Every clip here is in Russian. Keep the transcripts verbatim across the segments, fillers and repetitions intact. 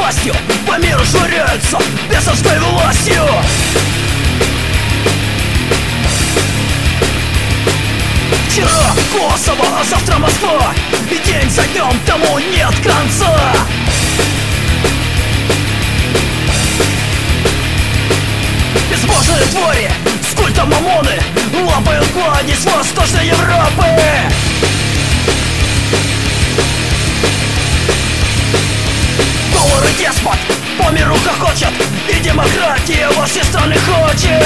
напастью по миру швыряются бесовской властью. Вчера Косово, а завтра Москва, и день за днем тому нет конца. Безбожные твари с культом Мамоны лапают кладезь Восточной Европы. Доллары деспот по миру хохочет, и демократия во все страны хочет.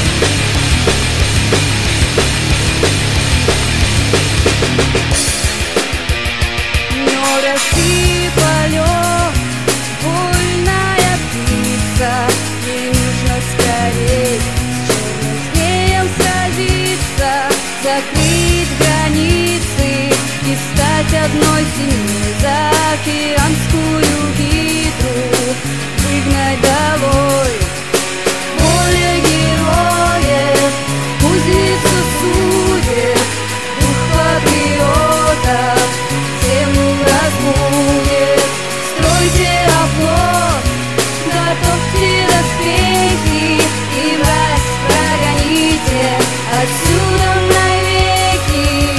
Но России полет, буйная птица, ей нужно скорей с черным змеем сразиться, закрыть границы и стать одной семьей, за океанскую гидру выгнать долой. Воля героев, кузницу судеб, дух патриотов землю разбудит. Стройте оплот, готовьте доспехи и власть прогоните отсюда навеки.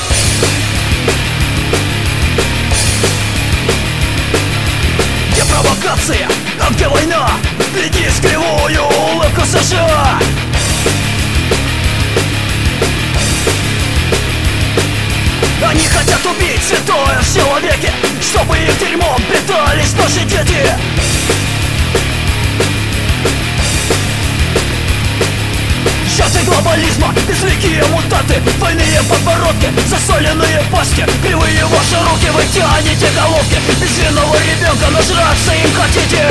Где провокация, а где война? Гляди с кривую улыбку США. Они хотят убить святое в человеке, чтобы их дерьмом питались наши дети. Жертвы глобализма, безликие мутанты, двойные подбородки, засоленные пасти, кривые ваши руки, вы тянете головки. Безвинного ребенка нажраться им хотите.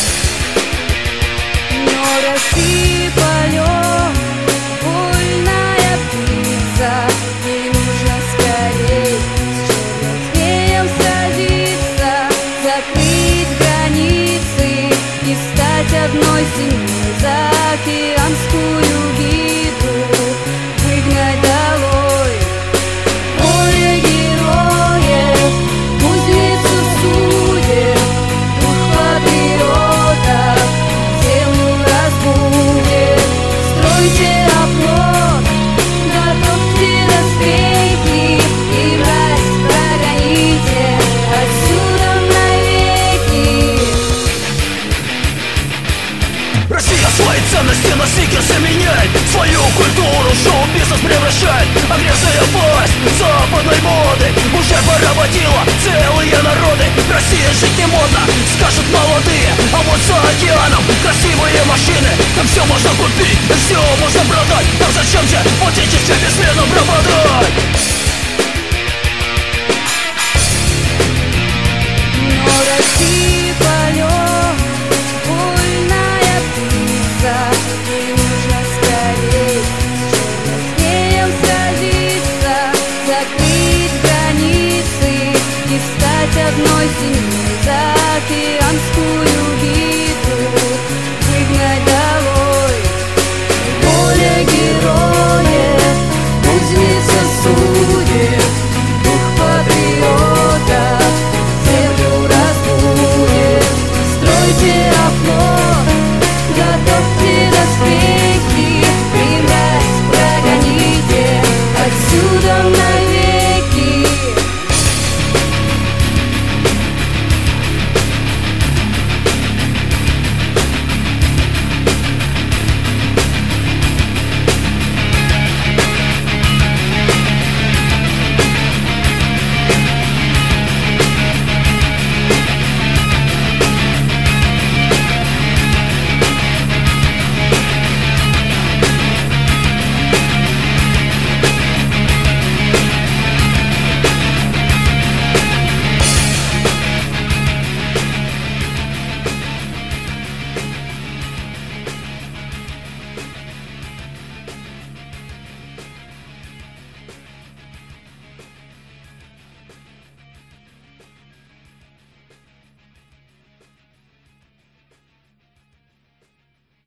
Но России полет, буйная птица, ей нужно скорей с черным змеем сразиться, закрыть границы и стать одной семьей, за океанскую гидру выгнать долой. Воля героев, кузницу судеб, дух патриотов землю разбудит. Стройте оплот, готовьте доспехи и власть прогоните отсюда навеки. Россия свои ценности на стикерсы меняет, свою культуру шоу-бизнес превращает. Агрессия, власть западной моды уже поработила целые народы. В России жить не модно, скажут молодые, а вот за океаном красивые машины. Там все можно купить, все можно продать. Так зачем же в отечестве бессменно пропадать? Но России полет, буйная птица, ей нужно скорей с черным змеем сразиться, закрыть границы и стать одной семьей, за океанскую